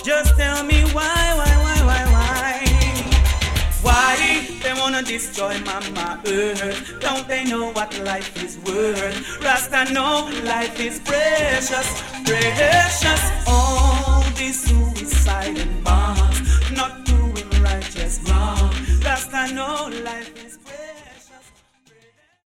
Just tell me why? Why they wanna destroy Mama Earth? Don't they know what life is worth? Rasta know life is precious, precious. All this